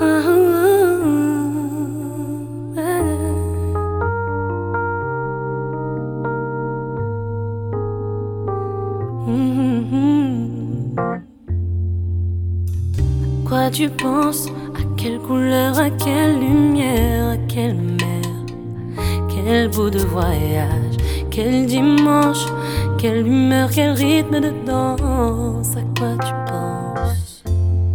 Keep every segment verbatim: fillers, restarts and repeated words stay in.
Quoi tu penses? À quelle couleur, à quelle lumière, à quelle mer, quel bout de voyage, quel dimanche, quelle humeur, quel rythme de danse. À quoi tu penses?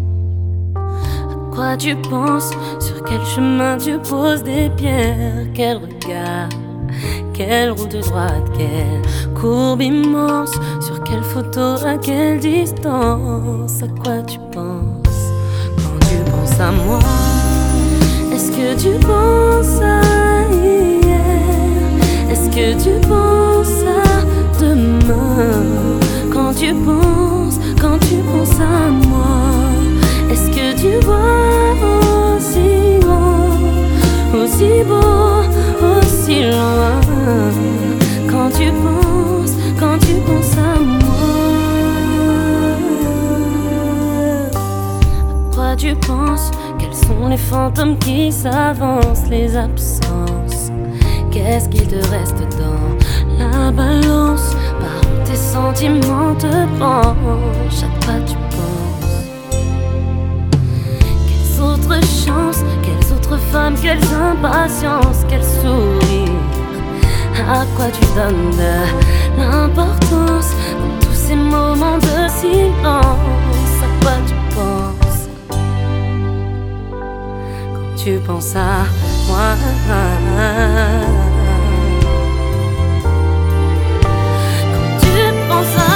À quoi tu penses? Sur quel chemin tu poses des pierres? Quel regard, quelle route droite, quelle courbe immense? Sur quelle photo, à quelle distance? À quoi tu penses quand tu penses à moi? Est-ce que tu penses à hier? Est-ce que tu penses à demain? Quand tu penses, quand tu penses à moi, est-ce que tu vois aussi grand, aussi beau, aussi loin? Quand tu penses, quand tu penses à moi, à quoi tu penses? Quels sont les fantômes qui s'avancent, les absences? Qu'est-ce qu'il te reste dans la balance? Par où tes sentiments te penchent? À quoi tu penses? Quelles autres chances, quelles autres femmes, quelles impatiences, quels sourires? À quoi tu donnes de l'importance dans tous ces moments de silence? À quoi tu penses quand tu penses à moi? Quand tu penses à